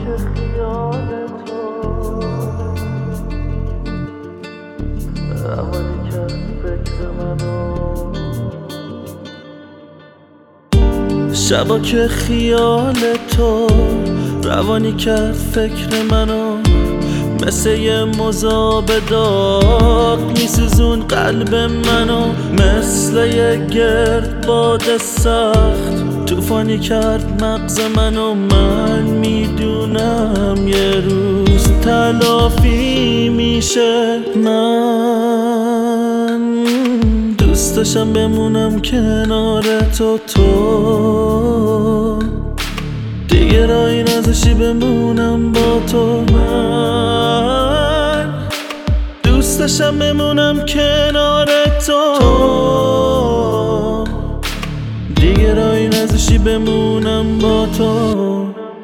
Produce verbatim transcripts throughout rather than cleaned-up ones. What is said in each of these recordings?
که خیال تو روانی کرد فکر منو، شبا که خیال تو روانی کرد فکر منو، مثل یه مذاب داغ میسوزون قلب منو، مثل یه گرد باد سخت توفانی کرد مغز منو. من میدونم یه روز تلافی میشه، من دوست داشتم بمونم کنار تو، تو دیگه راهی نذاشتی بمونم با تو. من دوست داشتم بمونم کنار تو، تو دیگه راهی نذاشتی بمونم با تو.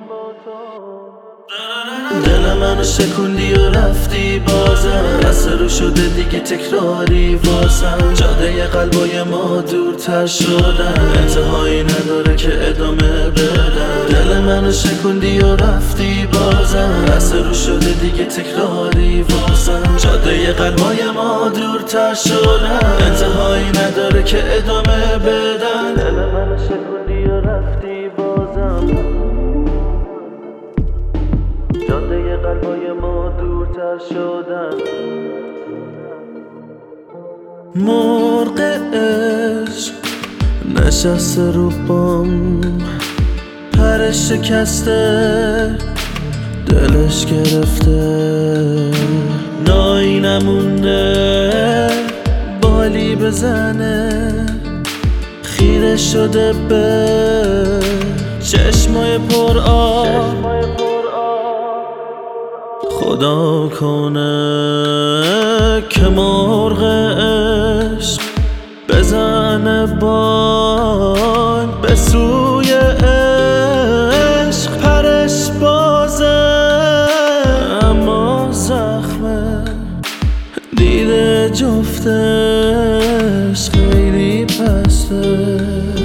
دل منو شکوندی و رفتی بازم، دست رو شده دیگه تکراری واسم. جاده قلبای ما دورتر شدن، انتهایی نداره که ادامه بدم. دل منو شکوندی و رفتی بازم، دست رو شده دیگه تکراری واسم. جاده قلبای ما دورتر شدن، انتهایی نداره که ادامه بدن. دل منو شکوندی و رفتی بازم، جاده قلبای ما دورتر شدن. مرغ عشق نشسته رو بام، پرش شکسته دلش گرفته، نایی نمونده بالی بزنه، خیره شده به چشمای پر آب. خدا کنه که مرغ عشق بزنه بال به سوی عشق، پرش بازه اما زخمه دیده جفتش خیلی پسته.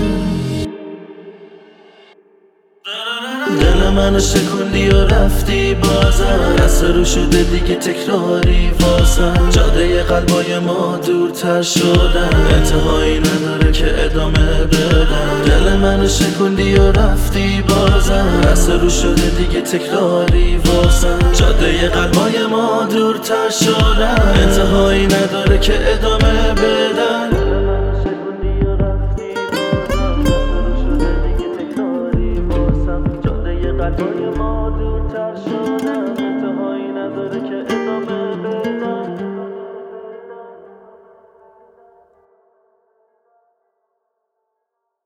دل منو شکوندی و رفتی بازم، دست رو شده دیگه تکراری واسم. جاده قلبای ما دورتر شدن، انتهایی نداره که ادامه بدم. دل منو شکوندی و رفتی بازم، دست رو شده دیگه تکراری واسم. جاده قلبای ما دورتر شدن، انتهایی نداره که ادامه بدن. قلبای ما دورتر شدن، انتهایی نداره که ادامه بده.